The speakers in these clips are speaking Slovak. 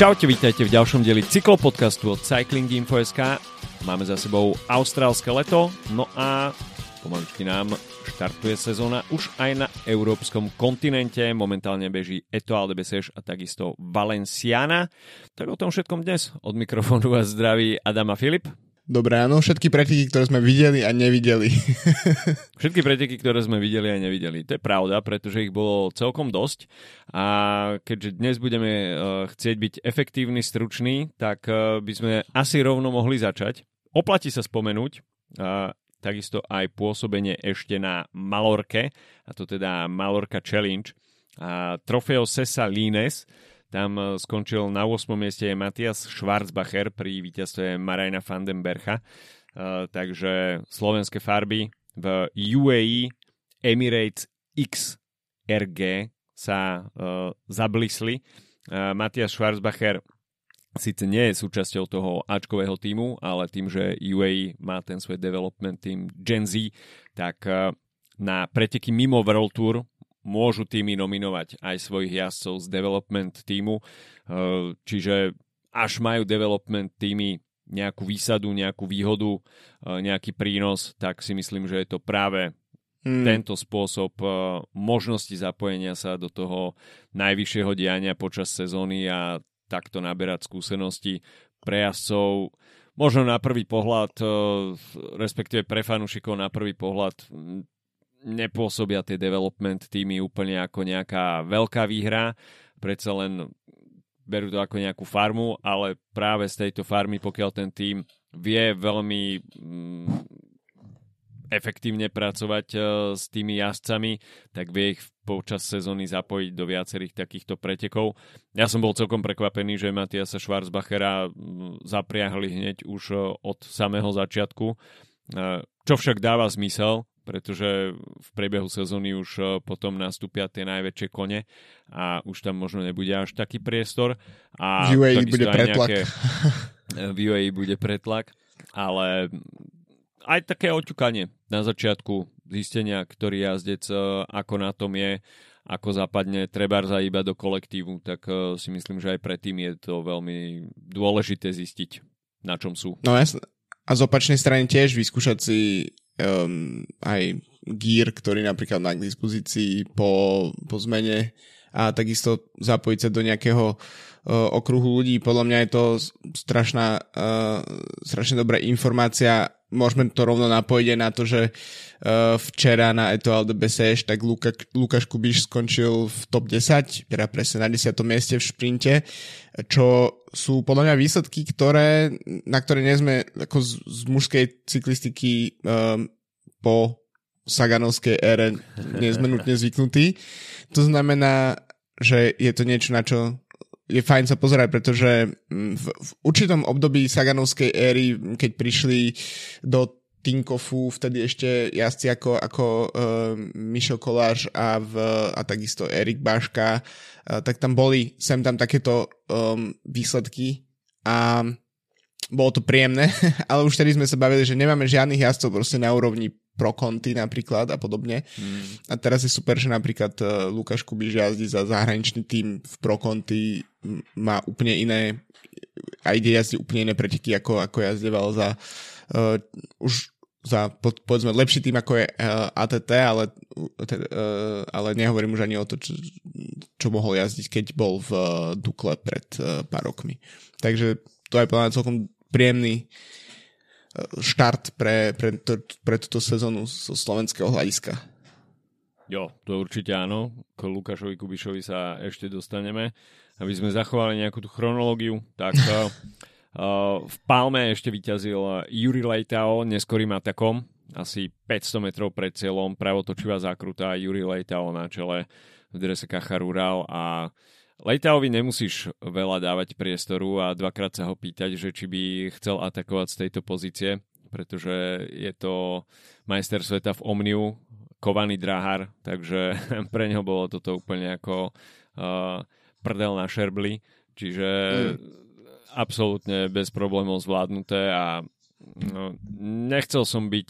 Čaute, vítajte v ďalšom dieli cyklopodcastu od Cyclinginfo.sk. Máme za sebou austrálske leto, no a pomaličky nám štartuje sezóna už aj na európskom kontinente. Momentálne beží Etoile de Bessèges a takisto Valenciana. Tak o tom všetkom dnes. Od mikrofónu vás zdraví Adam a Filip. Dobré, áno, všetky preteky, ktoré sme videli a nevideli. Všetky preteky, ktoré sme videli a nevideli. To je pravda, pretože ich bolo celkom dosť. A keďže dnes budeme chcieť byť efektívni, struční, tak by sme asi rovno mohli začať. Oplatí sa spomenúť takisto aj pôsobenie ešte na Malorke, a to teda Mallorca Challenge. Trofeo Cessa Lines. Tam skončil na 8. mieste Matthias Schwarzbacher pri víťazstve Marajna van den Bercha. Takže slovenské farby v UAE Emirates XRG sa zablisli. Matthias Schwarzbacher síce nie je súčasťou toho Ačkového týmu, ale tým, že UAE má ten svoj development tým Gen Z, tak na preteky mimo World Tour môžu týmy nominovať aj svojich jazdcov z development týmu, čiže až majú development týmy nejakú výsadu, nejakú výhodu, nejaký prínos, tak si myslím, že je to práve tento spôsob možnosti zapojenia sa do toho najvyššieho diania počas sezóny a takto naberať skúsenosti pre jazdcov. Možno na prvý pohľad, respektíve pre fanúšikov na prvý pohľad, nepôsobia tie development týmy úplne ako nejaká veľká výhra, predsa len berú to ako nejakú farmu, ale práve z tejto farmy, pokiaľ ten tím vie veľmi efektívne pracovať s tými jazdcami, tak vie ich počas sezóny zapojiť do viacerých takýchto pretekov. Ja som bol celkom prekvapený, že Mattiasa Schwarzbachera zapriahli hneď už od samého začiatku, čo však dáva zmysel, pretože v priebehu sezóny už potom nastúpia tie najväčšie kone a už tam možno nebude až taký priestor. A v UAE bude pretlak. V UAE bude pretlak, ale aj také oťukanie na začiatku zistenia, ktorý jazdec ako na tom je, ako zapadne trebárs iba do kolektívu, tak si myslím, že aj pre tým je to veľmi dôležité zistiť, na čom sú. No jasne. A z opačnej strany tiež vyskúšať si aj gear, ktorý napríklad má k dispozícii po zmene a takisto zapojiť sa do nejakého okruhu ľudí. Podľa mňa je to strašne dobrá informácia. Môžeme to rovno napojiť aj na to, že včera na Etoile de Bessèges tak Lukáš Kubíš skončil v top 10, teda presne na 10. mieste v šprinte, čo sú podľa mňa výsledky, na ktoré nie sme ako z mužskej cyklistiky po Saganovskej ére nie sme nutne zvyknutí. To znamená, že je to niečo, na čo je fajn sa pozerať, pretože v určitom období Saganovskej éry, keď prišli do Tinkofu vtedy ešte jazdci ako Michel Kolář a takisto Erik Baška, tak tam boli sem tam takéto výsledky a bolo to príjemné, ale už tedy sme sa bavili, že nemáme žiadnych jazdcov proste na úrovni Pro Conti napríklad a podobne. A teraz je super, že napríklad Lukáš Kubíš jazdí za zahraničný tím v Pro Conti, má úplne iné a ide jazdiť úplne iné preteky ako jazdeval za už za povedzme lepší tým ako je ATT, ale nehovorím už ani o to, čo mohol jazdiť, keď bol v Dukle pred pár rokmi. Takže to je podľa mňa celkom príjemný štart pre túto sezónu zo slovenského hľadiska. Jo, to určite áno. K Lukášovi Kubišovi sa ešte dostaneme. Aby sme zachovali nejakú tú chronológiu, tak v Palme ešte vyťazil Juri Leitao neskorým atakom. Asi 500 metrov pred cieľom, pravotočivá zákruta, Juri Leitao na čele v drese Caja Rural a Leitaovi nemusíš veľa dávať priestoru a dvakrát sa ho pýtať, že či by chcel atakovať z tejto pozície, pretože je to majster sveta v Omniu, kovaný dráhar, takže pre neho bolo toto úplne ako prdel na šerbli, čiže absolútne bez problémov zvládnuté a nechcel som byť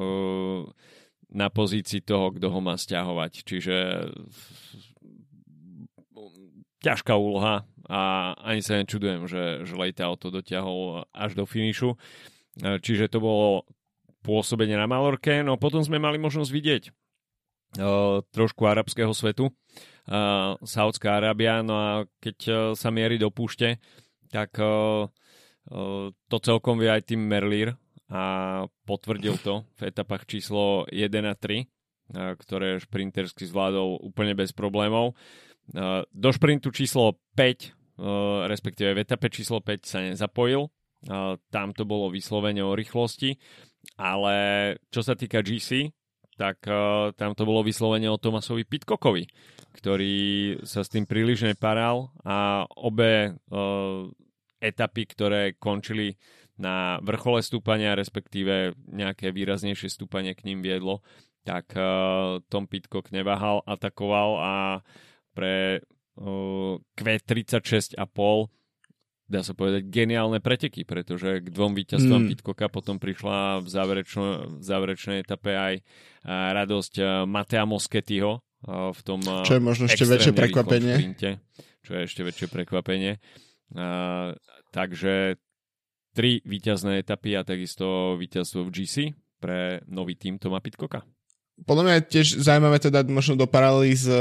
na pozícii toho, kto ho má sťahovať, čiže ťažká úloha a ani sa nečudujem, že Leitao to dotiahol až do finišu. Čiže to bolo pôsobenie na Malorke. No potom sme mali možnosť vidieť trošku arabského svetu. Saudská Arábia, no a keď sa mierí do púšte, tak to celkom vie aj tým Merlier a potvrdil to v etapách číslo 1 a 3, ktoré šprintersky zvládol úplne bez problémov. Do šprintu číslo 5, respektíve v etape číslo 5 sa nezapojil. Tam to bolo vyslovene o rýchlosti, ale čo sa týka GC, tak tam to bolo vyslovene o Thomasovi Pidcockovi, ktorý sa s tým príliš neparal a obe etapy, ktoré končili na vrchole stúpania, respektíve nejaké výraznejšie stúpanie k ním viedlo, tak Tom Pidcock neváhal, atakoval a pre Q36,5 dá sa povedať geniálne preteky, pretože k 2 víťazstvám Pidcocka potom prišla v záverečnej etape aj radosť Mattea Moschettiho v tom čo je možno ešte väčšie prekvapenie. Šprinte, čo je ešte väčšie prekvapenie. Takže 3 víťazné etapy a takisto víťazstvo v GC pre nový tým Toma Pidcocka. Podľa mňa je tiež zaujímavé teda možno do paralely s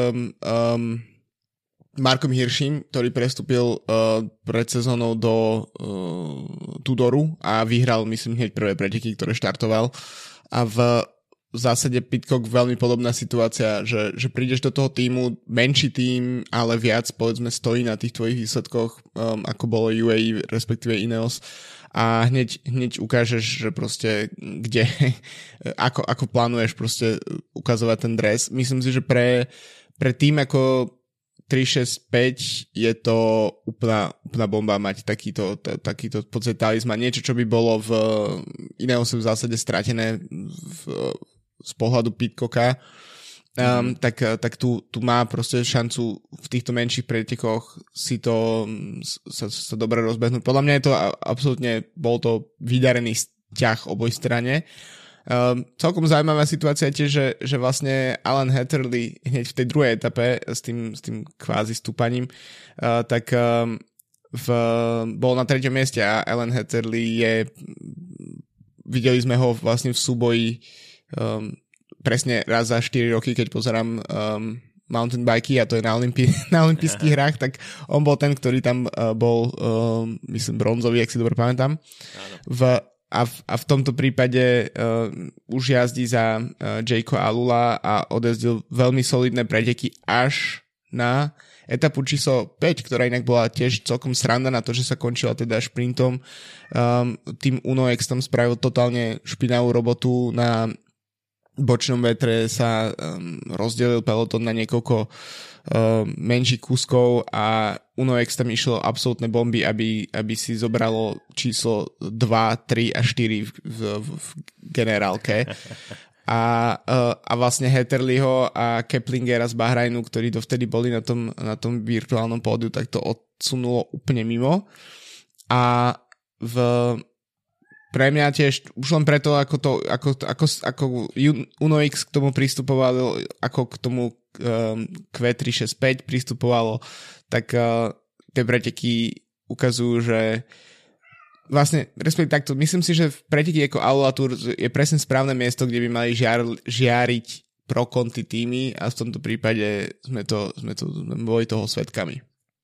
Markom Hirschim, ktorý prestúpil pred sezónou do Tudoru a vyhral, myslím, hneď prvé preteky, ktoré štartoval. A v zásade Pidcock veľmi podobná situácia, že prídeš do toho týmu, menší tým, ale viac, povedzme, stojí na tých tvojich výsledkoch, ako bolo UAE, respektíve Ineos. A hneď ukážeš, že proste kde, ako plánuješ proste ukazovať ten dres. Myslím si, že pre tým ako 365 je to úplná bomba mať takýto v podstate talizman. Niečo, čo by bolo v Ineose v zásade stratené z pohľadu Pidcocka. Tak tu má proste šancu v týchto menších pretekoch si to sa dobre rozbehnúť. Podľa mňa je to absolútne, bol to vydarený vzťah oboj strane. Celkom zaujímavá situácia tiež, že vlastne Alan Hatterley hneď v tej druhej etape s tým kvázi stúpaním bol na 3. mieste a Alan Hatterley videli sme ho vlastne v súboji presne raz za 4 roky, keď pozerám mountain biky a to je na olympijských hrách, tak on bol ten, ktorý tam bol, myslím, bronzový, ak si dobre pamätám. A v tomto prípade už jazdí za Jayco Alula a odezdil veľmi solidné preteky až na etapu číslo 5, ktorá inak bola tiež celkom sranda na to, že sa končila teda šprintom. Tým UnoX tam spravil totálne špinavú robotu. Na bočnom vetre sa rozdelil peloton na niekoľko menších kúskov a UnoX tam išlo absolútne bomby, aby si zobralo číslo 2, 3 a 4 v generálke. A vlastne Hatterleyho a Keplingera z Bahrajnu, ktorí dovtedy boli na tom virtuálnom pódiu, tak to odsunulo úplne mimo. A pre mňa tiež, už len preto, ako UnoX k tomu pristupovalo, ako k tomu Q365 pristupovalo, tak tie preteky ukazujú, že vlastne, respektíve takto, myslím si, že v preteky ako Alula Tour je presne správne miesto, kde by mali žiariť pro konti týmy a v tomto prípade sme boli toho svedkami.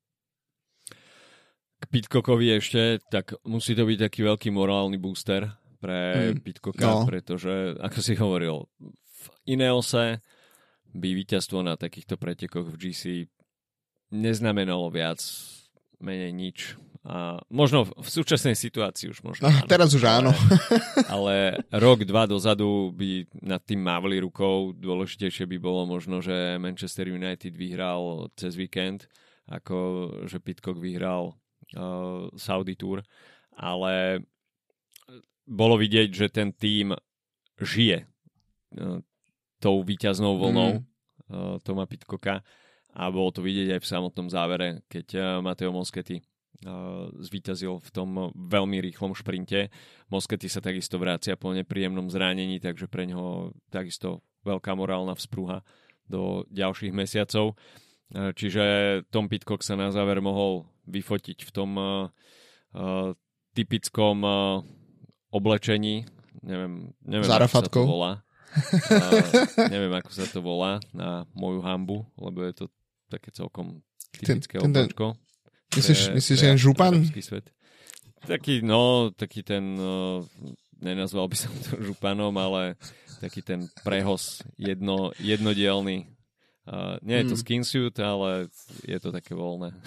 K Pidcockovi ešte, tak musí to byť taký veľký morálny booster pre Pidcocka, pretože, ako si hovoril, v Ineose by víťazstvo na takýchto pretekoch v GC neznamenalo viac, menej nič. A možno v súčasnej situácii už možno áno. Teraz už áno. Ale rok, 2 dozadu by nad tým mávli rukou. Dôležitejšie by bolo možno, že Manchester United vyhral cez víkend, ako že Pidcock vyhral Saudi Tour. Ale bolo vidieť, že ten tím žije tou víťaznou vlnou Toma Pidcocka a bolo to vidieť aj v samotnom závere, keď Matteo Moschetti zvíťazil v tom veľmi rýchlom šprinte. Moschetti sa takisto vracia po nepríjemnom zranení, takže pre ňoho takisto veľká morálna vzprúha do ďalších mesiacov. Čiže Tom Pidcock sa na záver mohol vyfotiť v tom typickom oblečení. Neviem ako sa to volá. Neviem, ako sa to volá na moju hanbu, lebo je to také celkom typické oblečko. Myslíš ten župan? Taký ten, nenazval by som to županom, ale taký ten prehos jednodielny. Nie je to skinsuit, ale je to také voľné.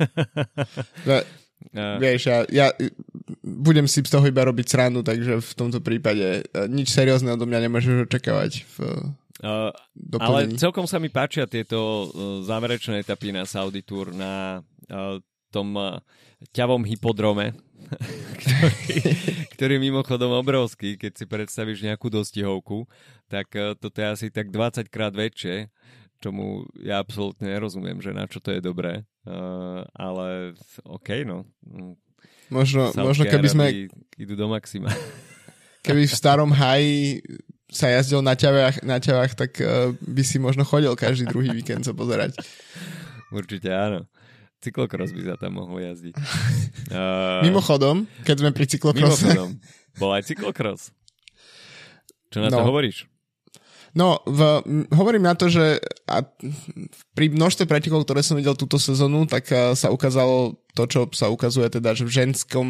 Vieš, ja budem si z toho iba robiť srandu, takže v tomto prípade nič seriózne odo mňa nemôžeš očakávať v ale celkom sa mi páčia tieto záverečné etapy na Saudi Tour na tom ťavom hypodrome, ktorý je mimochodom obrovský. Keď si predstavíš nejakú dostihovku, tak toto je asi tak 20 krát väčšie, čomu ja absolútne nerozumiem, že na čo to je dobré. Ale okej, no. Možno keby sme idú do maxima. Keby v starom háji sa jazdil na ťavách, tak by si možno chodil každý druhý víkend sa pozerať. Určite áno. Cyklokros by sa tam mohol jazdiť. Mimochodom, keď sme pri cyklokrose. Bol aj cyklokros. Čo na to hovoríš? No, hovorím na to, že pri množstve pretekov, ktoré som videl túto sezónu, tak sa ukázalo to, čo sa ukazuje teda, že v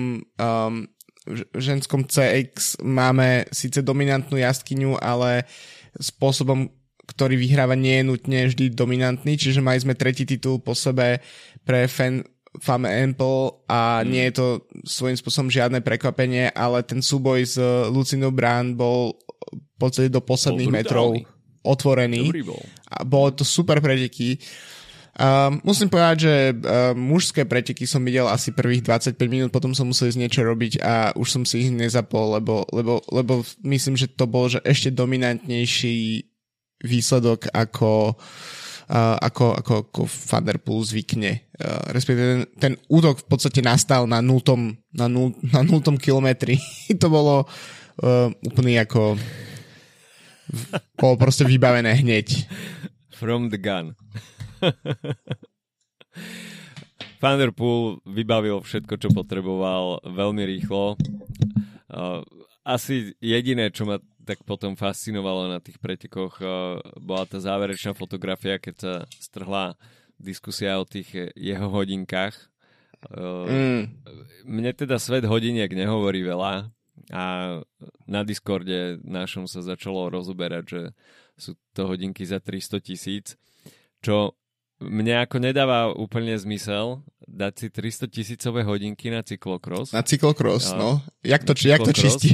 ženskom CX máme síce dominantnú jazdkyňu, ale spôsobom, ktorý vyhráva, nie je nutne vždy dominantný, čiže mali sme tretí titul po sebe pre Fame Ample a nie je to svojím spôsobom žiadne prekvapenie, ale ten súboj s Lucinou Brand bol v podstate do posledných metrov otvorený. A bolo to super preteky. Musím povedať, že mužské preteky som videl asi prvých 25 minút, potom som musel ísť niečo robiť a už som si ich nezapol, lebo myslím, že to bol že ešte dominantnejší výsledok ako Van der Poel zvykne. Respektíve ten útok v podstate nastal na 0. kilometri. To bolo úplný ako bolo proste vybavené hneď. From the gun. Van der Poel vybavil všetko, čo potreboval veľmi rýchlo. Asi jediné, čo ma tak potom fascinovalo na tých pretekoch, bola tá záverečná fotografia, keď sa strhla diskusia o tých jeho hodinkách. Mne teda svet hodiniek nehovorí veľa a na Discorde našom sa začalo rozoberať, že sú to hodinky za 300 000, čo mne ako nedáva úplne zmysel dať si 300 000 hodinky na cyklokros. Na cyklokros, no. Jak to čistí?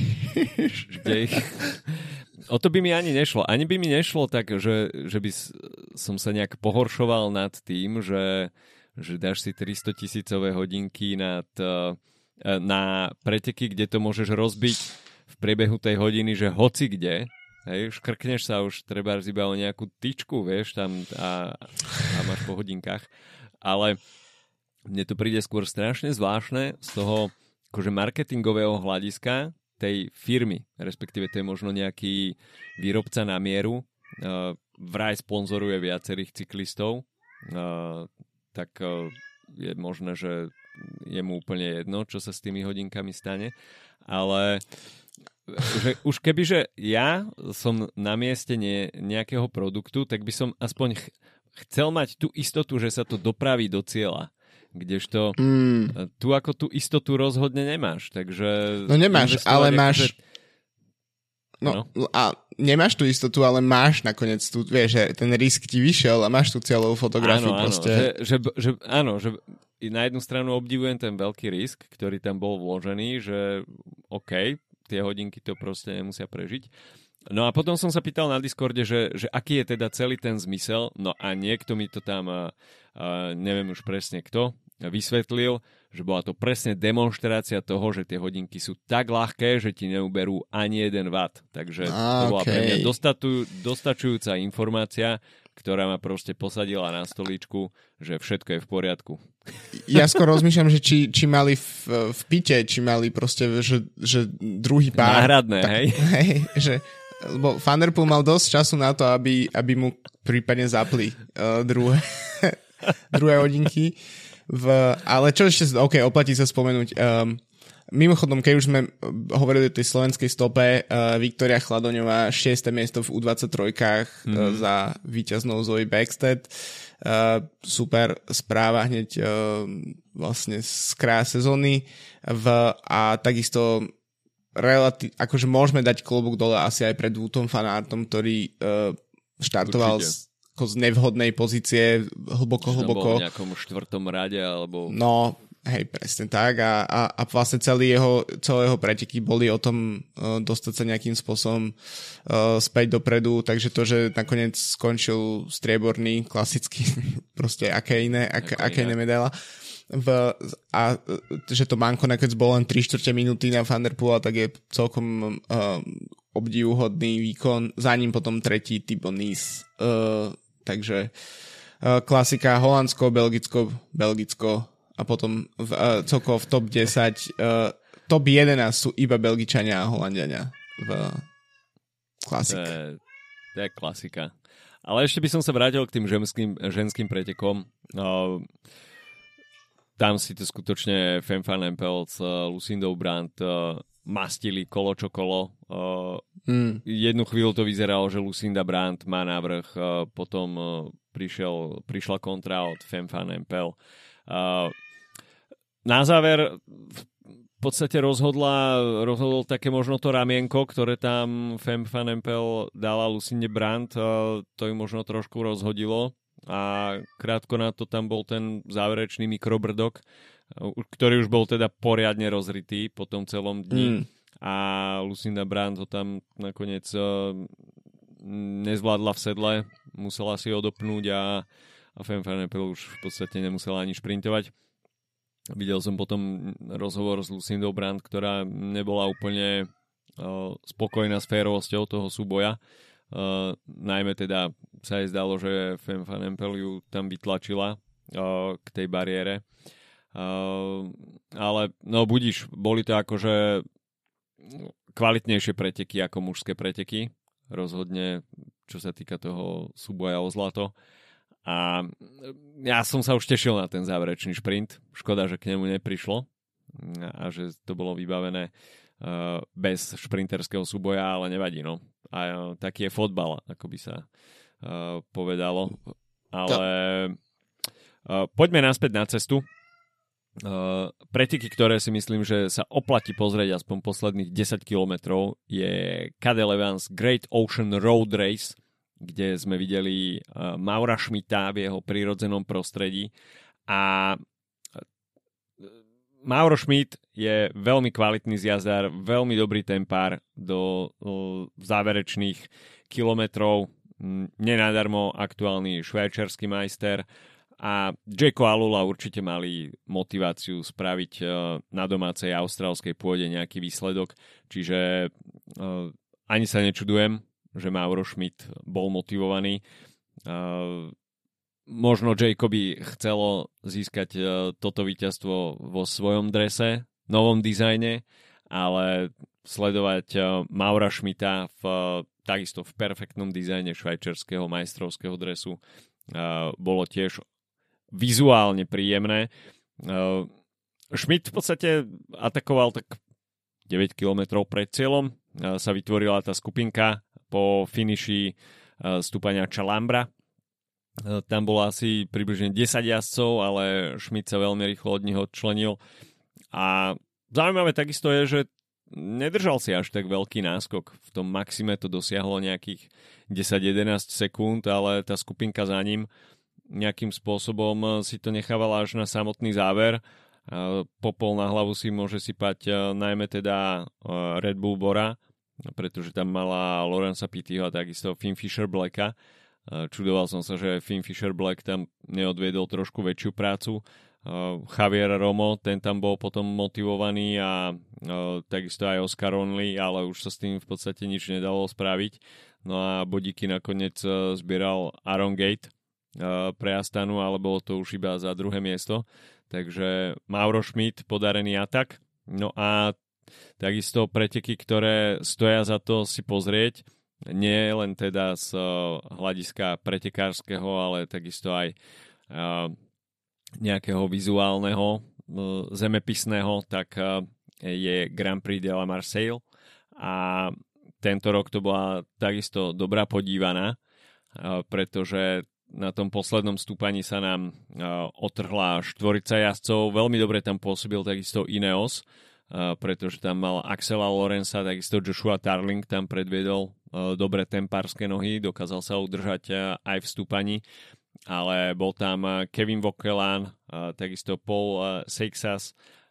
O to by mi ani nešlo. Ani by mi nešlo tak, že by som sa nejak pohoršoval nad tým, že dáš si 300 000 hodinky na preteky, kde to môžeš rozbiť v priebehu tej hodiny, že hoci kde. Hej, škrkneš sa už treba iba o nejakú tyčku, vieš, tam a máš po hodinkách. Ale mne to príde skôr strašne zvláštne z toho akože marketingového hľadiska tej firmy, respektíve to je možno nejaký výrobca na mieru, vraj sponzoruje viacerých cyklistov, tak je možné, že je mu úplne jedno, čo sa s tými hodinkami stane, ale že už kebyže ja som na mieste nejakého produktu, tak by som aspoň chcel mať tú istotu, že sa to dopraví do cieľa. Kdežto tu ako tú istotu rozhodne nemáš, takže... No nemáš, ale máš... No, a nemáš tú istotu, ale máš nakoniec tú, vieš, že ten risk ti vyšiel a máš tú cieľovú fotografiu proste. Áno, že na jednu stranu obdivujem ten veľký risk, ktorý tam bol vložený, že OK, tie hodinky to proste nemusia prežiť. No a potom som sa pýtal na Discorde, že aký je teda celý ten zmysel, no a niekto mi to tam, neviem už presne kto, vysvetlil, že bola to presne demonštrácia toho, že tie hodinky sú tak ľahké, že ti neuberú ani 1 watt. Takže to bola pre mňa dostačujúca informácia, ktorá ma proste posadila na stolíčku, že všetko je v poriadku. Ja skôr rozmýšľam, že či mali v pite, či mali proste, že druhý pár... Náhradné, hej? Hej, že... Lebo Van der Poel mal dosť času na to, aby mu prípadne zapli druhé hodinky. Ale čo ešte, oplatí sa spomenúť. Mimochodom, keď už sme hovorili o tej slovenskej stope, Viktória Chladoňová 6. miesto v U23 za víťaznou Zoe Bäckstedt. Super správa hneď vlastne z kraja sezóny. A takisto akože môžeme dať klobúk dole asi aj pred Wootom Fanartom, ktorý štartoval z nevhodnej pozície hlboko. Bol v nejakom 4. rade alebo... No, hej, presne tak. A vlastne celé jeho preteky boli o tom dostať sa nejakým spôsobom späť dopredu, takže to, že nakoniec skončil strieborný, klasicky, proste aké iné medaila. A že to manko nakoniec bolo len 3/4 minúty na Van der Poel, tak je celkom obdivuhodný výkon. Za ním potom tretí Thibaut Nice. Takže klasika Holandsko, Belgicko a potom celkovo v top 10 top 11 sú iba Belgičania a Holandiania v klasike. To je klasika. Ale ešte by som sa vrátil k tým ženským pretekom. Tam si to skutočne Fem van Empel s Lucindou Brandt mastili kolo čo kolo. Jednu chvíľu to vyzeralo, že Lucinda Brandt má návrh, potom prišla kontra od Fem van Empel. Na záver v podstate rozhodol také možno to ramienko, ktoré tam Fem van Empel dala Lucinde Brandt, to ju možno trošku rozhodilo a krátko na to tam bol ten záverečný mikrobrdok, ktorý už bol teda poriadne rozritý po tom celom dni a Lucinda Brandt ho tam nakoniec nezvládla v sedle, musela si odopnúť a Fem van Empel už v podstate nemusela ani šprintovať. Videl som potom rozhovor s Lucindou Brandt, ktorá nebola úplne spokojná s férovosťou toho súboja. Najmä teda sa jej zdalo, že Fem van Empel ju tam vytlačila k tej bariére. Ale no budíš, boli to akože kvalitnejšie preteky ako mužské preteky. Rozhodne, čo sa týka toho súboja o zlato. A ja som sa už tešil na ten záverečný šprint. Škoda, že k nemu neprišlo a že to bolo vybavené bez šprinterského súboja, ale nevadí, no. A taký je fotbal, ako by sa povedalo. Ale poďme naspäť na cestu. Preteky, ktoré si myslím, že sa oplatí pozrieť aspoň posledných 10 kilometrov, je Cadel Evans Great Ocean Road Race, kde sme videli Maura Schmidta v jeho prírodzenom prostredí. A Mauro Schmidt je veľmi kvalitný zjazdár, veľmi dobrý tempár do záverečných kilometrov. Nenadarmo aktuálny švajčiarsky majster. A Jacko Alula určite mali motiváciu spraviť na domácej austrálskej pôde nejaký výsledok. Čiže ani sa nečudujem, že Mauro Schmidt bol motivovaný. Možno Jacobi chcelo získať toto víťazstvo vo svojom drese, novom dizajne, ale sledovať Maura Schmidta takisto v perfektnom dizajne švajčiarskeho majstrovského dresu bolo tiež vizuálne príjemné. Schmidt v podstate atakoval tak 9 km pred cieľom. Sa vytvorila tá skupinka po finiši stúpania Chalambra. Tam bolo asi približne 10 jazdcov, ale Schmidt sa veľmi rýchlo od nich odčlenil. A zaujímavé takisto je, že nedržal si až tak veľký náskok. V tom maxime to dosiahlo nejakých 10-11 sekúnd, ale tá skupinka za ním nejakým spôsobom si to nechávala až na samotný záver. Popol na hlavu si môže sypať najmä teda Red Bull Bora, pretože tam mala Lorenza Pittyho a takisto Finn Fisher Blacka. Čudoval som sa, že Finn Fisher Black tam neodviedol trošku väčšiu prácu. Javier Romo, ten tam bol potom motivovaný a takisto aj Oscar Onley, ale už sa s tým v podstate nič nedalo spraviť. No a bodíky nakoniec zbieral Aaron Gate pre Astanu, ale bolo to už iba za druhé miesto. Takže Mauro Schmidt, podarený atak. No a takisto preteky, ktoré stoja za to si pozrieť, nie len teda z hľadiska pretekárskeho, ale takisto aj nejakého vizuálneho, zemepisného, tak je Grand Prix de la Marseille a tento rok to bola takisto dobrá podívaná, pretože na tom poslednom stúpaní sa nám otrhla štvorica jazdcov. Veľmi dobre tam pôsobil takisto Ineos, pretože tam mal Axela Lorenza, takisto Joshua Tarling tam predviedol dobre tempárske nohy, dokázal sa udržať aj v stúpaní, ale bol tam Kevin Vauquelin, takisto Paul Seixas,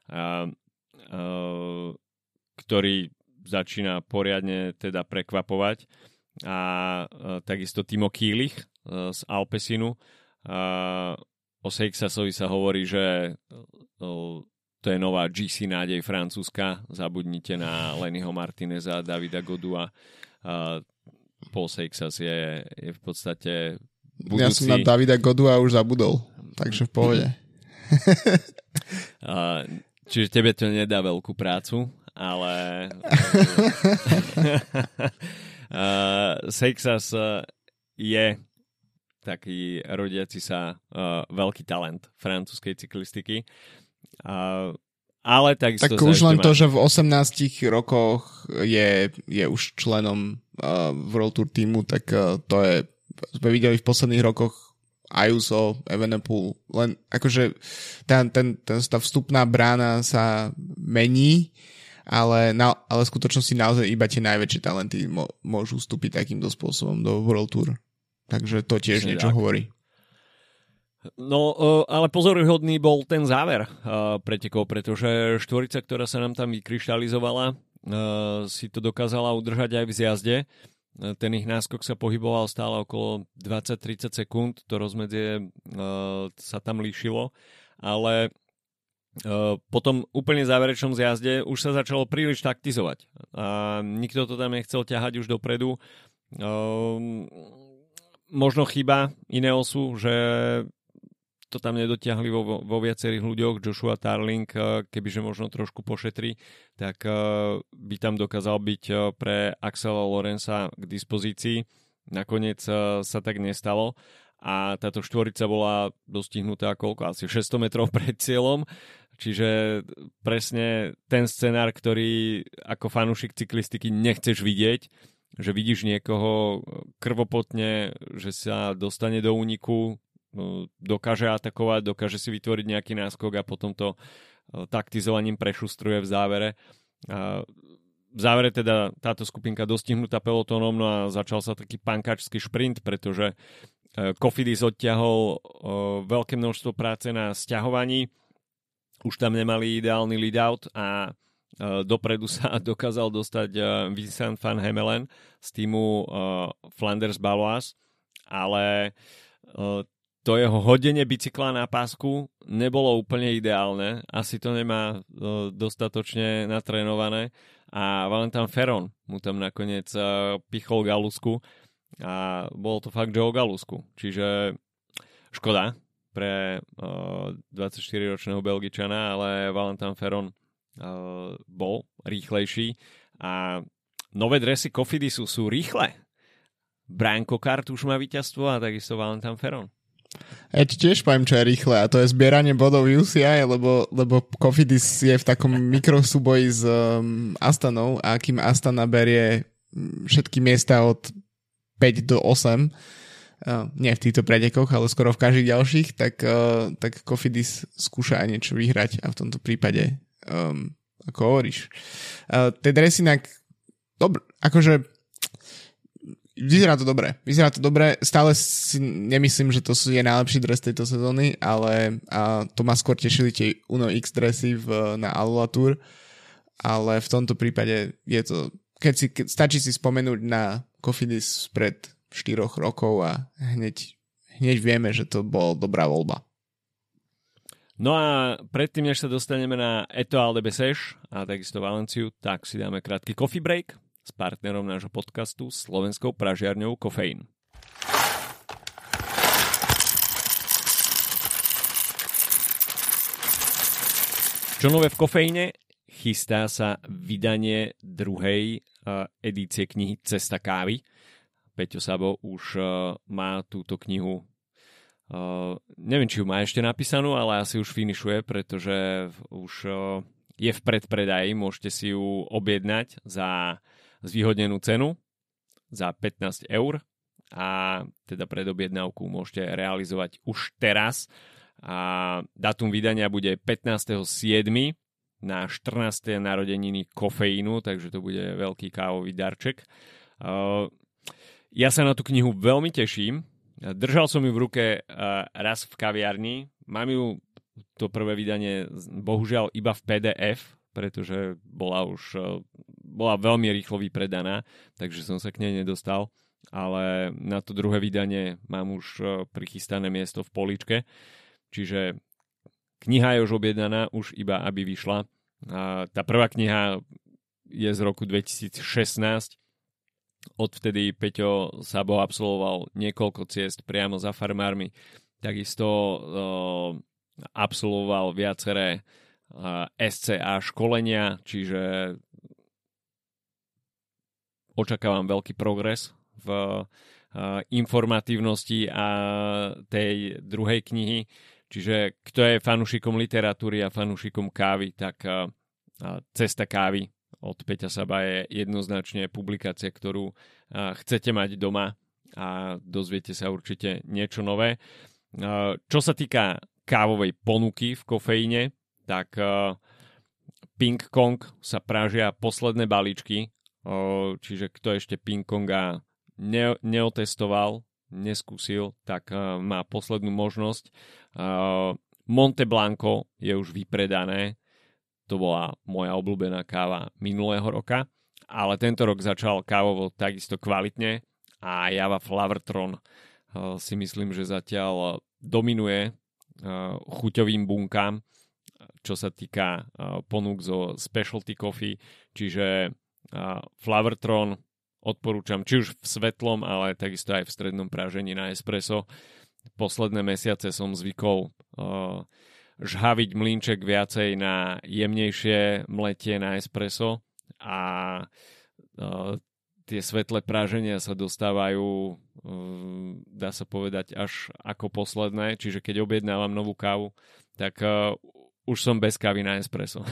ktorý začína poriadne teda prekvapovať, a takisto Timo Kielich z Alpecinu. O Seixasovi sa hovorí, že to je nová GC nádej francúzska, zabudnite na Lennyho Martineza, Davida Godua. Paul Seixas je v podstate budúci. Ja som na Davida Godua už zabudol, takže v pohode. Čiže tebe to nedá veľkú prácu, ale Seixas je taký rodiaci sa veľký talent francúzskej cyklistiky. Ale takisto... Tak už len to, že v 18 rokoch je už členom World Tour týmu, tak to je, sme videli v posledných rokoch Ayuso, Evenepoel, len akože tá vstupná brána sa mení, ale v skutočnosti naozaj iba tie najväčšie talenty môžu vstúpiť takýmto spôsobom do World Tour. Takže to tiež niečo hovorí. No, ale pozoruhodný bol ten záver pretekov, pretože štvorica, ktorá sa nám tam vykryštalizovala, si to dokázala udržať aj v zjazde. Ten ich náskok sa pohyboval stále okolo 20-30 sekúnd, to rozmedzie sa tam líšilo, ale po tom úplne záverečnom zjazde už sa začalo príliš taktizovať. A nikto to tam nechcel ťahať už dopredu. Možno chyba Ineosu, že to tam nedotiahli vo viacerých ľuďoch. Joshua Tarling, kebyže možno trošku pošetrí, tak by tam dokázal byť pre Axela Lorenza k dispozícii. Nakoniec sa tak nestalo a táto štvorica bola dostihnutá asi 600 metrov pred cieľom. Čiže presne ten scenár, ktorý ako fanúšik cyklistiky nechceš vidieť, že vidíš niekoho krvopotne, že sa dostane do úniku, dokáže atakovať, dokáže si vytvoriť nejaký náskok a potom to taktizovaním prešustruje v závere. V závere teda táto skupinka dostihnutá pelotónom, no a začal sa taký pankačský šprint, pretože Cofidis odtiahol veľké množstvo práce na sťahovaní, už tam nemali ideálny lead-out a dopredu sa dokázal dostať Vincent van Hemelen z týmu Flanders Baloise, ale to jeho hodenie bicykla na pásku nebolo úplne ideálne. Asi to nemá dostatočne natrénované a Valentin Ferron mu tam nakoniec pichol galusku a bolo to fakt, že o galusku. Čiže škoda pre 24-ročného Belgičana, ale Valentin Ferron bol rýchlejší a nové dresy Cofidisu sú rýchle. Brian Cockart už má víťazstvo a takisto Valentin Ferron. Ja ti tiež poviem, čo je rýchle, a to je zbieranie bodov UCI, lebo Cofidis je v takom mikrosúboji s Astanou a kým Astana berie všetky miesta od 5 do 8, nie v týchto pretekoch, ale skoro v každých ďalších, tak Cofidis skúša aj niečo vyhrať a v tomto prípade ako hovoríš. Tie dresy inak akože vyzerá to dobre. Stále si nemyslím, že to je najlepší dres tejto sezóny, ale to ma skôr tešili tie Uno X dresy na Alula Tour, ale v tomto prípade je to, stačí si spomenúť na Cofidis pred 4 rokov a hneď vieme, že to bola dobrá voľba. No a predtým, než sa dostaneme na Etoile de Bessèges a takisto Valenciu, tak si dáme krátky coffee break s partnerom nášho podcastu, slovenskou pražiarňou Kofeín. Čo nové v Kofeíne? Chystá sa vydanie druhej edície knihy Cesta kávy. Peťo Sabo už má túto knihu Neviem, či ju má ešte napísanú, ale asi už finišuje, pretože už je v predpredaji. Môžete si ju objednať za zvýhodnenú cenu za 15 eur a teda predobjednávku môžete realizovať už teraz. A dátum vydania bude 15.7. na 14. narodeniny Kofeínu, takže to bude veľký kávový darček. Ja sa na tú knihu veľmi teším. Držal som ju v ruke raz v kaviarni. Mám ju, to prvé vydanie, bohužiaľ iba v PDF, pretože bola veľmi rýchlo vypredaná, takže som sa k nej nedostal. Ale na to druhé vydanie mám už prichystané miesto v políčke. Čiže kniha je už objednaná, už iba aby vyšla. Tá prvá kniha je z roku 2016. Odvtedy Peťo Sabo absolvoval niekoľko ciest priamo za farmármi. Takisto absolvoval viaceré SCA školenia, čiže očakávam veľký progres v informatívnosti a tej druhej knihy. Čiže kto je fanúšikom literatúry a fanúšikom kávy, tak Cesta kávy od Peťa Saba je jednoznačne publikácia, ktorú chcete mať doma a dozviete sa určite niečo nové. Čo sa týka kávovej ponuky v Kofeíne, tak Ping Kong sa prážia posledné balíčky, čiže kto ešte Ping Konga neotestoval, neskúsil, tak má poslednú možnosť. Monte Blanco je už vypredané. To bola moja obľúbená káva minulého roka, ale tento rok začal kávovo takisto kvalitne a Java Flavortron si myslím, že zatiaľ dominuje chuťovým bunkám, čo sa týka ponúk zo specialty coffee, čiže Flavortron odporúčam či už v svetlom, ale takisto aj v strednom prážení na espresso. Posledné mesiace som zvykol žhaviť mlynček viacej na jemnejšie mletie na espresso a tie svetlé práženia sa dostávajú, dá sa povedať, až ako posledné, čiže keď objednávam novú kávu, tak už som bez kávy na espresso.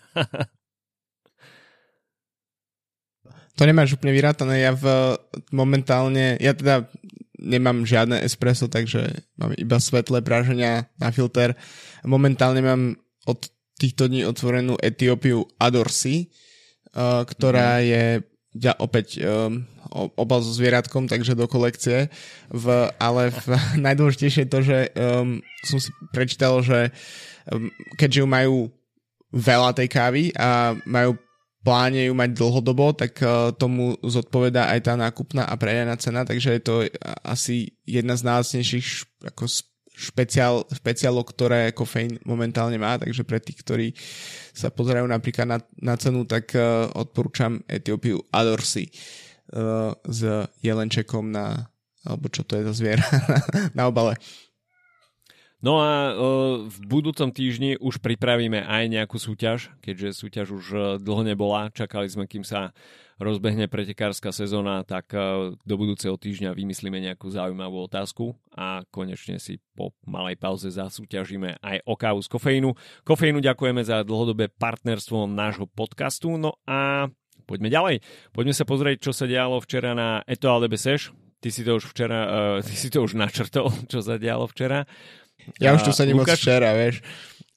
To nemáš úplne vyrátané. Momentálne, ja teda nemám žiadne espresso, takže mám iba svetlé práženia na filter. Momentálne mám od týchto dní otvorenú Etiópiu Adorsi, ktorá je opäť obal so zvieratkom, takže do kolekcie. Ale najdôležitejšie je to, že som si prečítal, že keďže ju majú veľa tej kávy a majú pláne ju mať dlhodobo, tak tomu zodpovedá aj tá nákupná a predajná cena, takže je to asi jedna z najlacnejších ako špeciálok, ktoré Kofeín momentálne má, takže pre tých, ktorí sa pozerajú napríklad na cenu, tak odporúčam Etiópiu Adorsi s jelenčekom alebo čo to je za zviera na obale. No a v budúcom týždni už pripravíme aj nejakú súťaž, keďže súťaž už dlho nebola. Čakali sme, kým sa rozbehne pretekárska sezóna, tak do budúceho týždňa vymyslíme nejakú zaujímavú otázku a konečne si po malej pauze zasúťažíme aj o kávu z Kofeínu. Kofeínu ďakujeme za dlhodobé partnerstvo nášho podcastu. No a poďme ďalej. Poďme sa pozrieť, čo sa dialo včera na Etoile de Bessèges. Ty si to už načrtol, čo sa dialo včera. Ja už tu sedím od včera, vieš.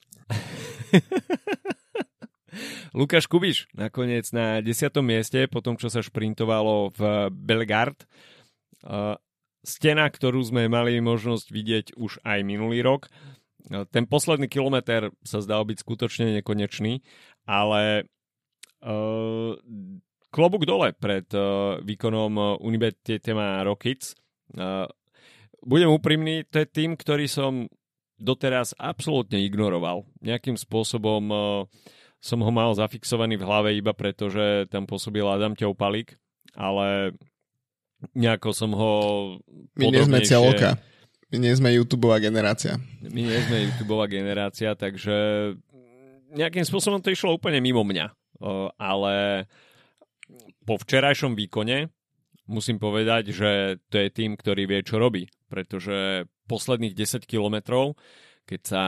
Lukáš Kubiš nakoniec na 10. mieste, po tom, čo sa šprintovalo v Bellegarde. Stena, ktorú sme mali možnosť vidieť už aj minulý rok. Ten posledný kilometr sa zdal byť skutočne nekonečný, ale klobúk dole pred výkonom Unibet Tietema Rockets. Budem úprimný, to je tým, ktorý som doteraz absolútne ignoroval. Nejakým spôsobom som ho mal zafixovaný v hlave iba preto, že tam pôsobil Adam Ťoupalík, ale nejako som ho My nie sme cieľoka. My nie sme YouTubeová generácia. Takže nejakým spôsobom to išlo úplne mimo mňa. Ale po včerajšom výkone musím povedať, že to je tým, ktorý vie, čo robí. Pretože posledných 10 kilometrov, keď sa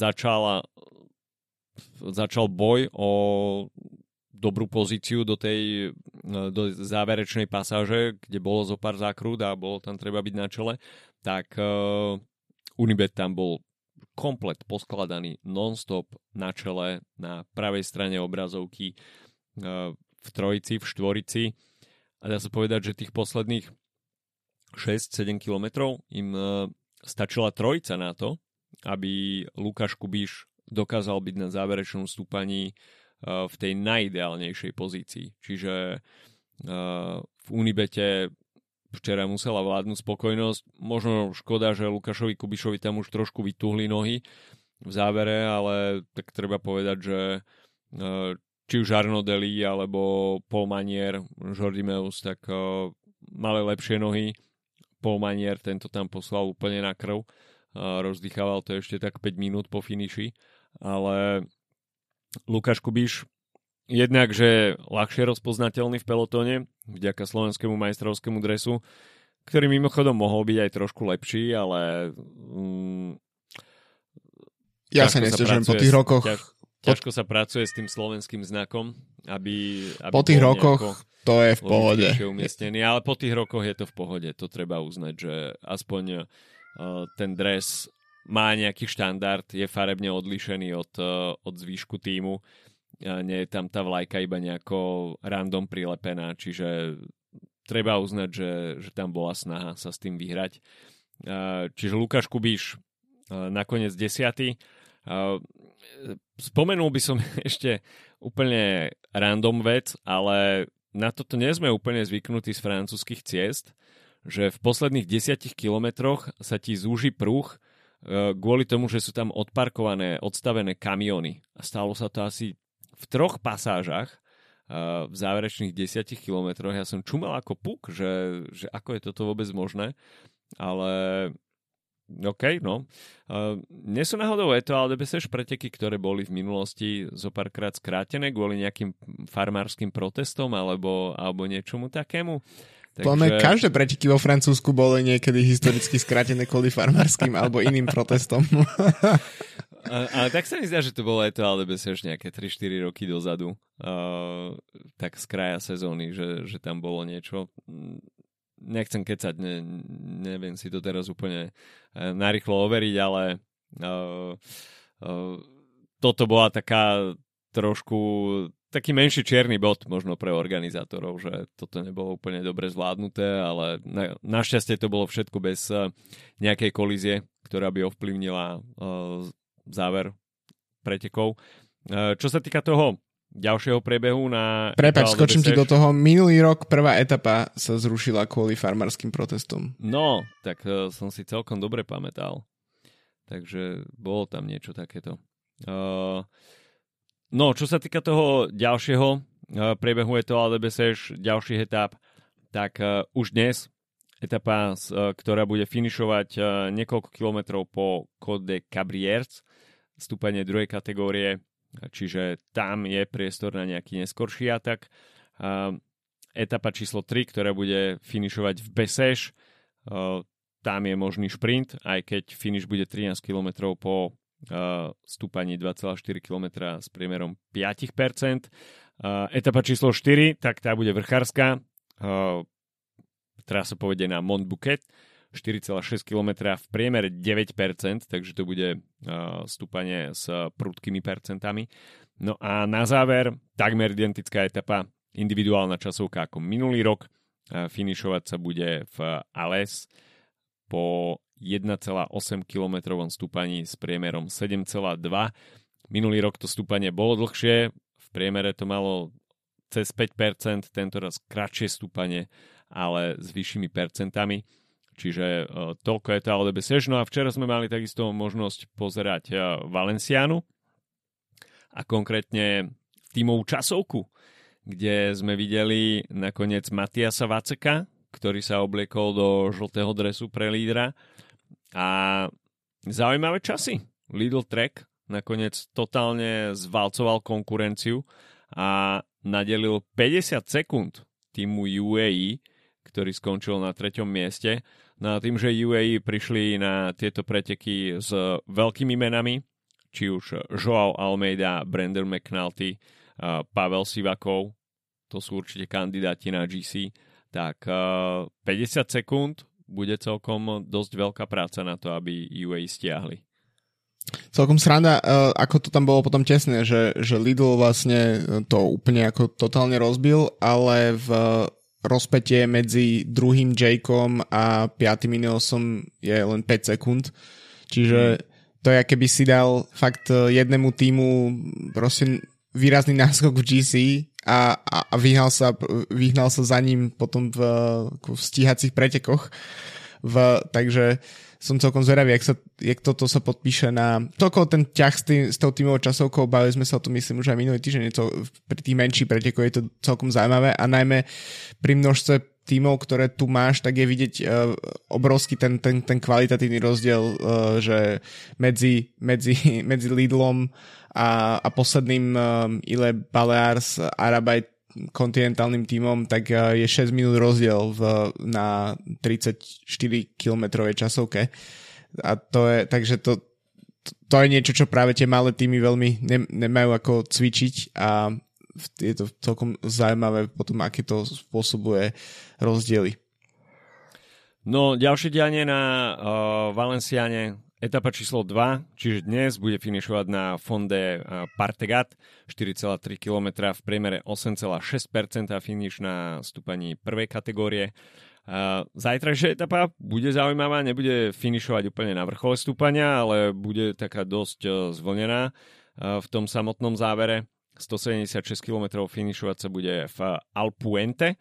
začal boj o dobrú pozíciu do záverečnej pasáže, kde bolo zo pár zákrút a bolo tam treba byť na čele, tak Unibet tam bol komplet poskladaný non-stop na čele, na pravej strane obrazovky, v trojici, v štvorici. A dá sa povedať, že tých posledných 6-7 kilometrov im stačila trojica na to, aby Lukáš Kubíš dokázal byť na záverečnom stúpaní v tej najideálnejšej pozícii. Čiže v Unibete včera musela vládnuť spokojnosť. Možno škoda, že Lukášovi Kubišovi tam už trošku vytuhli nohy v závere, ale tak treba povedať, že či už Arnaud Dely alebo Paul Manier, Jordi Meus, tak mali lepšie nohy. Paul Manier, tento tam poslal úplne na krv. Rozdýchával to ešte tak 5 minút po finiši, ale Lukáš Kubíš jednak, že je ľahšie rozpoznateľný v pelotóne vďaka slovenskému majstrovskému dresu, ktorý mimochodom mohol byť aj trošku lepší, ale ja sa nestežujem po tých rokoch. Ťažko sa pracuje s tým slovenským znakom, aby po tých rokoch to je v pohode. Umiestnený, ale po tých rokoch je to v pohode. To treba uznať, že aspoň ten dres má nejaký štandard, je farebne odlišený od zvýšku tímu. Nie je tam tá vlajka iba nejako random prilepená, čiže treba uznať, že tam bola snaha sa s tým vyhrať. Čiže Lukáš Kubíš nakoniec 10. Spomenul by som ešte úplne random vec, ale na toto nie sme úplne zvyknutí z francúzskych ciest, že v posledných 10 kilometroch sa ti zúži pruh kvôli tomu, že sú tam odstavené kamiony. A stalo sa to asi v 3 pasážach v záverečných 10 kilometroch. Ja som čumal ako puk, že ako je toto vôbec možné, ale OK, no. Nie sú náhodou Etoile de Bessèges preteky, ktoré boli v minulosti zo párkrát skrátené kvôli nejakým farmárskym protestom alebo niečomu takému? Takže každé preteky vo Francúzsku boli niekedy historicky skrátené kvôli farmárskym alebo iným protestom. Ale tak sa mi zdá, že to bolo Etoile de Bessèges nejaké 3-4 roky dozadu. Tak z kraja sezóny, že tam bolo niečo. Nechcem kecať, neviem si to teraz úplne narýchlo overiť, ale toto bola taký menší čierny bod možno pre organizátorov, že toto nebolo úplne dobre zvládnuté, ale našťastie to bolo všetko bez nejakej kolízie, ktorá by ovplyvnila záver pretekov. Čo sa týka toho ďalšieho priebehu na... Prepáč, skočím ti do toho. Minulý rok prvá etapa sa zrušila kvôli farmárskym protestom. No, tak som si celkom dobre pamätal. Takže bolo tam niečo takéto. No, čo sa týka toho ďalšieho priebehu Etoile de Bessèges, ďalších etap, tak už dnes etapa, ktorá bude finišovať niekoľko kilometrov po Côte de Cabrières, stúpanie druhej kategórie, čiže tam je priestor na nejaký neskorší atak. Etapa číslo 3, ktorá bude finišovať v Bessèges, tam je možný šprint, aj keď finiš bude 13 km po stúpaní 2,4 km s priemerom 5%. Etapa číslo 4, tak tá bude vrchárska. Trasa povedie na Mont Bouquet, 4,6 km v priemere 9%, takže to bude stúpanie s prudkými percentami. No a na záver takmer identická etapa, individuálna časovka ako minulý rok. Finišovať sa bude v Alès po 1,8 km stúpaní s priemerom 7,2. Minulý rok to stúpanie bolo dlhšie, v priemere to malo cez 5%, tento raz kratšie stúpanie, ale s vyššími percentami. Čiže toľko je to Etoile de Bessèges. No a včera sme mali takisto možnosť pozerať Valenciánu a konkrétne tímovú časovku, kde sme videli nakoniec Matiasa Vaceka, ktorý sa obliekol do žltého dresu pre lídra a zaujímavé časy. Lidl Trek nakoniec totálne zvalcoval konkurenciu a nadelil 50 sekúnd týmu UAE, ktorý skončil na 3. mieste. No a tým, že UAE prišli na tieto preteky s veľkými menami, či už Joao Almeida, Brandon McNulty, Pavel Sivakov, to sú určite kandidáti na GC, tak 50 sekúnd bude celkom dosť veľká práca na to, aby UAE stiahli. Celkom sranda, ako to tam bolo potom tesné, že Lidl vlastne to úplne ako totálne rozbil, ale v rozpätie medzi druhým Jakeom a piatým Ineosom je len 5 sekúnd. Čiže to je, keby si dal fakt jednému týmu proste výrazný náskok v GC a vyhnal sa za ním potom v stíhacích pretekoch. Takže som celkom zvedavý, jak toto sa podpíše na toľko ten ťah s tou tímovou časovkou, bavili sme sa o tom, myslím, už aj minulý týždeň, pri tých menších pretekoch je to celkom zaujímavé a najmä pri množstve tímov, ktoré tu máš, tak je vidieť obrovský ten kvalitatívny rozdiel, že medzi Lidlom a posledným Ile Balears Arabaj kontinentálnym tímom, tak je 6 minút rozdiel na 34-kilometrovej časovke. A to je, takže to je niečo, čo práve tie malé týmy veľmi nemajú ako cvičiť a je to celkom zaujímavé potom, aké to spôsobuje rozdiely. No, ďalšie dianie na Valenciane, etapa číslo 2, čiže dnes bude finišovať na Fonde Partegat, 4,3 km, v priemere 8,6% finiš na stúpaní prvej kategórie. Zajtrajšia etapa bude zaujímavá, nebude finišovať úplne na vrchole stúpania, ale bude taká dosť zvlnená v tom samotnom závere. 176 km finišovať sa bude v Alpuente.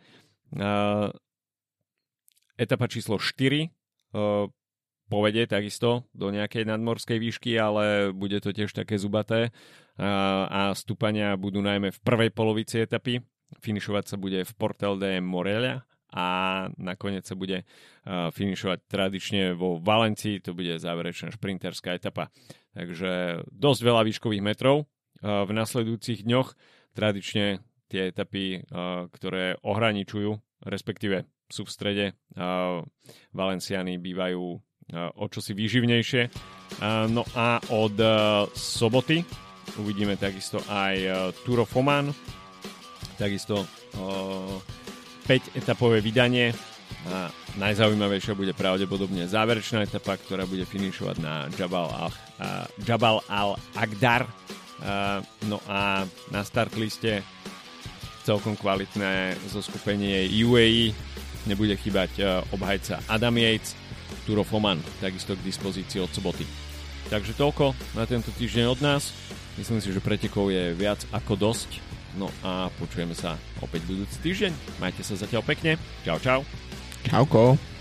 Etapa číslo 4 povede takisto do nejakej nadmorskej výšky, ale bude to tiež také zubaté a stúpania budú najmä v prvej polovici etapy. Finišovať sa bude v Portel de Morella a nakoniec sa bude finišovať tradične vo Valencii, to bude záverečná šprinterská etapa. Takže dosť veľa výškových metrov v nasledujúcich dňoch. Tradične tie etapy, ktoré ohraničujú, respektíve sú v strede Valenciany, bývajú o čosi výživnejšie. No a od soboty uvidíme takisto aj Tour of Oman, takisto 5-etapové vydanie a najzaujímavejšia bude pravdepodobne záverečná etapa, ktorá bude finišovať na Jabal al-Agdar. No a na start liste celkom kvalitné zoskupenie UAE, nebude chýbať obhajca Adam Yates. Tour of Oman takisto k dispozícii od soboty. Takže toľko na tento týždeň od nás. Myslím si, že pretekov je viac ako dosť. No a počujeme sa opäť budúci týždeň. Majte sa zatiaľ pekne. Čau, čau. Čauko.